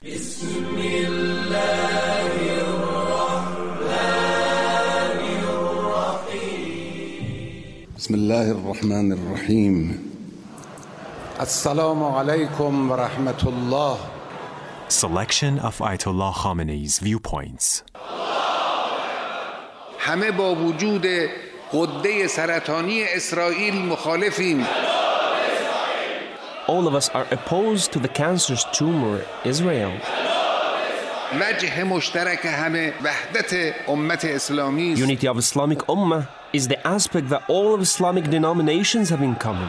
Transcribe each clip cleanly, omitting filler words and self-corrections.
بسم الله الرحمن الرحیم. السلام علیکم و رحمت الله. Selection of Ayatollah Khamenei's viewpoints. همه با وجود غده سرطانی اسرائیل مخالفیم. All of us are opposed to the cancerous tumor, Israel. وجه مشترک همه وحدت امت اسلامی است. Unity of Islamic Ummah is the aspect that all of Islamic denominations have in common.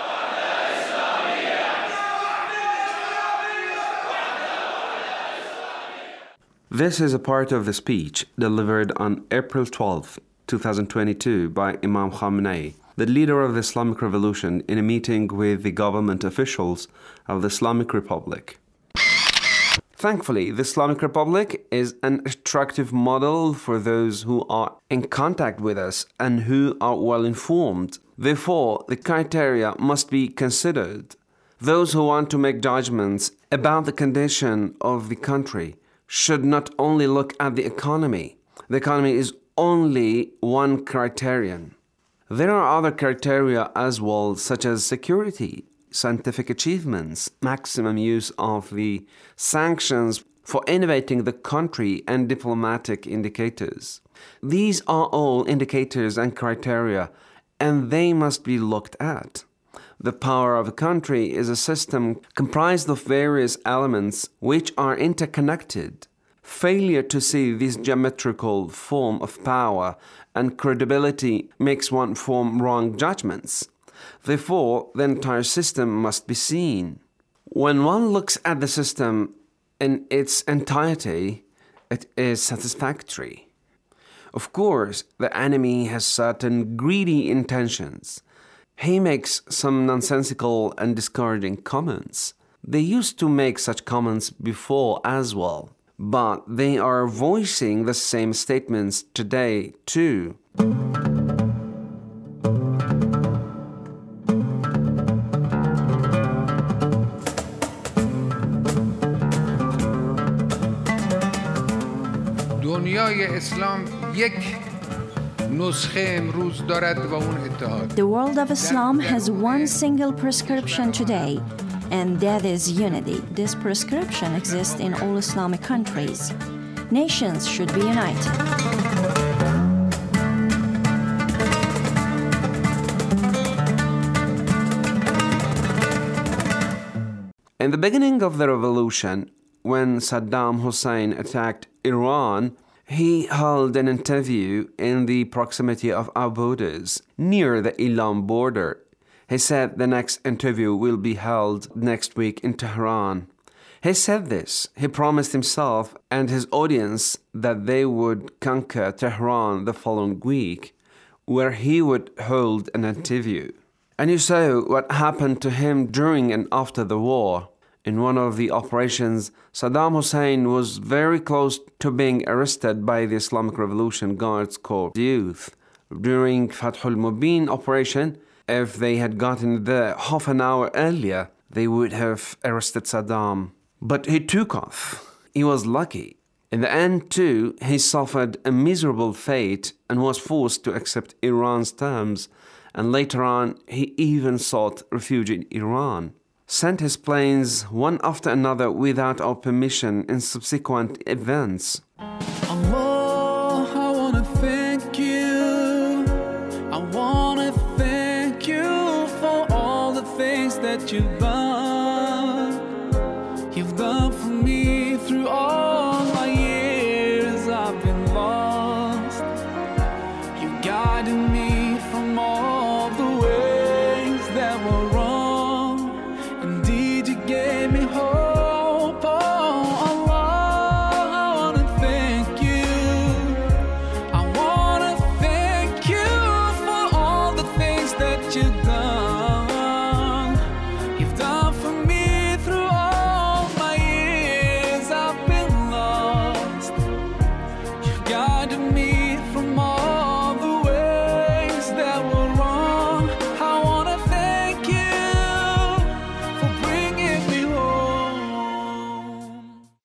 This is a part of the speech delivered on April 12, 2022 by Imam Khamenei, the leader of the Islamic Revolution, in a meeting with the government officials of the Islamic Republic. Thankfully, the Islamic Republic is an attractive model for those who are in contact with us and who are well informed. Therefore, the criteria must be considered. Those who want to make judgments about the condition of the country should not only look at the economy. The economy is only one criterion. There are other criteria as well, such as security, scientific achievements, maximum use of the sanctions for innovating the country, and diplomatic indicators. These are all indicators and criteria, and they must be looked at. The power of a country is a system comprised of various elements which are interconnected. Failure to see this geometrical form of power and credibility makes one form wrong judgments. Therefore, the entire system must be seen. When one looks at the system in its entirety, it is satisfactory. Of course, the enemy has certain greedy intentions. He makes some nonsensical and discouraging comments. They used to make such comments before as well, but they are voicing the same statements today too. دنیای اسلام یک نسخه امروز دارد و اون اتحاد. The world of Islam has one single prescription today, and that is unity. This prescription exists in all Islamic countries. Nations should be united. In the beginning of the revolution, when Saddam Hussein attacked Iran, he held an interview in the proximity of our borders, near the Iran border. He said the next interview will be held next week in Tehran. He said this. He promised himself and his audience that they would conquer Tehran the following week, where he would hold an interview. And you saw what happened to him during and after the war. In one of the operations, Saddam Hussein was very close to being arrested by the Islamic Revolution Guards Corps youth. During Fathul Mubin operation, if they had gotten there half an hour earlier, they would have arrested Saddam. But he took off. He was lucky. In the end, too, he suffered a miserable fate and was forced to accept Iran's terms, and later on, he even sought refuge in Iran. Sent his planes one after another without our permission in subsequent events. Allah, I wanna thank you. I wanna thank you for all the things that you've done. You've done for me through all